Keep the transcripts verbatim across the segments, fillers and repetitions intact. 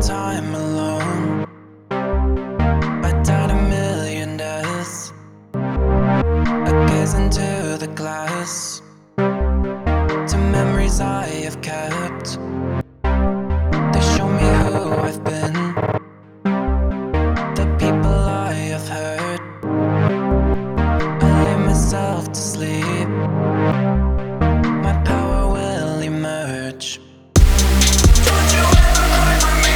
time alone. I died a million deaths. I gaze into the glass to memories I have kept. They show me who I've been, the people I have hurt. I lay myself to sleep. My power will emerge. Don't you ever cry for me.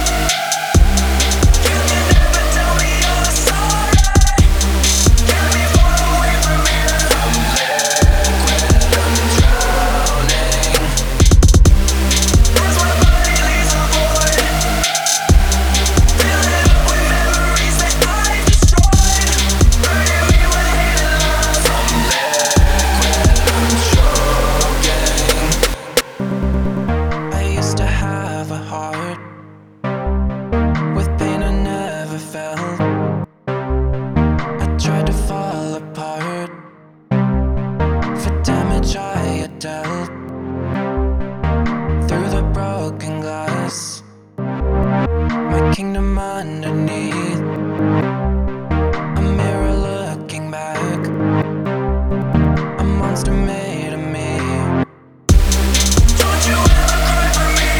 You can never tell me you're sorry. Can't be far away from here. I'm liquid, I'm drowning. As my body leaves a void, fill it up with memories that I've destroyed. Burning me with hate and love. I'm liquid, I'm choking. I used to have a heart with pain I never felt. I tried to fall apart for damage I had dealt. Through the broken glass, my kingdom underneath, a mirror looking back, a monster made of me. Don't you ever cry for me.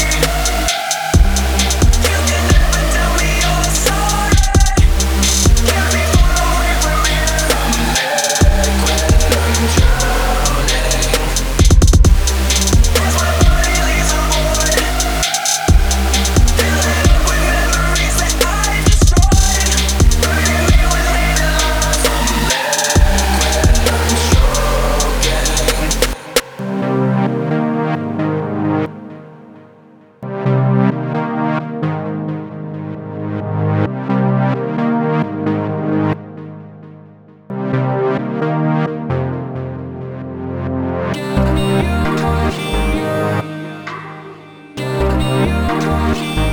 You can never tell me you're sorry. Can't be far away from here. I'm liquid, I'm drowning. As my body leaves a void, fill it up with memories that I've destroyed. Burning me with hate and love. I'm liquid, I'm choking. Give me your heart. Give me your heart.